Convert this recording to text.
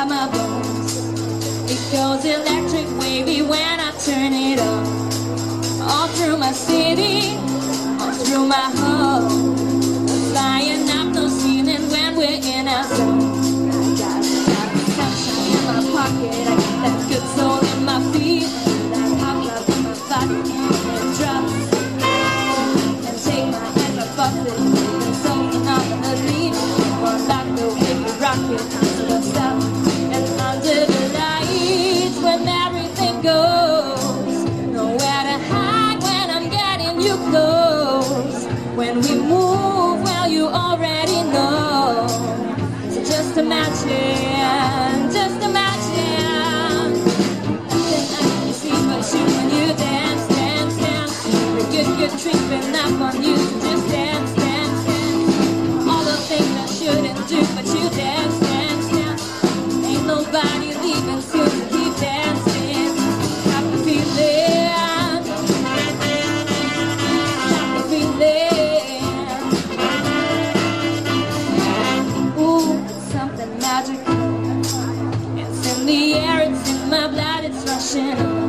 inside my bones. It goes electric wavy when I turn it on. All through my city, all through my home. Flying up no ceiling when we're in our zone. I got the sunshine in my pocket, I got that good soul in my feet. That hot love in my body, and it drops. And take my hands off of it, and something on the lead. Or like the way we rock it, so don't stop. And under the lights, when everything goes, nowhere to hide when I'm getting you close. When we move, well, you already know. So just imagine, just imagine. Nothing I can see but you when you dance, dance, dance. The good creeping up on you, so just dance, dance, dance. All the things I shouldn't do, but you dance, dance, dance. Ain't nobody leaving soon, so keep dancing. Got the feeling, got the feeling. Ooh, it's something magical. It's in the air, it's in my blood, it's rushing on.